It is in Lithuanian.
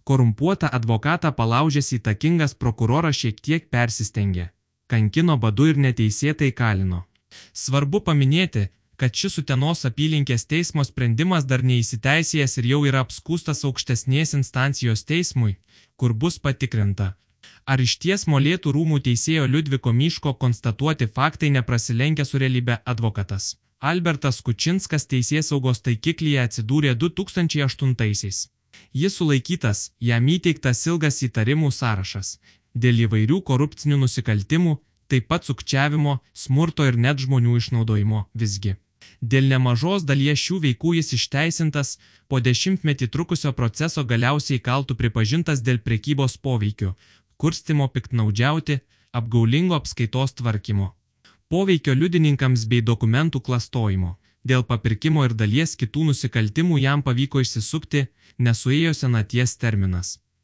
Korumpuotą advokatą palaužęs įtakingas prokuroras šiek tiek persistengė. Kankino badu ir neteisėtai kalino. Svarbu paminėti, kad šis Utenos apylinkės teismo sprendimas dar neįsiteisėjęs ir jau yra apskųstas aukštesnės instancijos teismui, kur bus patikrinta, ar išties Molėtų rūmų teisėjo Liudviko Myško konstatuoti faktai neprasilenkia su realybe. Advokatas Albertas Kučinskas teisėsaugos taikiklyje atsidūrė 2008-aisiais. Jis sulaikytas, jam įteiktas ilgas įtarimų sąrašas dėl įvairių korupcinių nusikaltimų, taip pat sukčiavimo, smurto ir net žmonių išnaudojimo. Visgi, dėl nemažos dalies šių veikų jis išteisintas, po 10-metį trukusio proceso galiausiai kaltu pripažintas dėl prekybos poveikiu, kurstimo piktnaudžiauti, apgaulingo apskaitos tvarkymo, poveikio liudininkams bei dokumentų klastojimo. Dėl papirkimo ir dalies kitų nusikaltimų jam pavyko išsisukti, nesuėjo senaties terminas.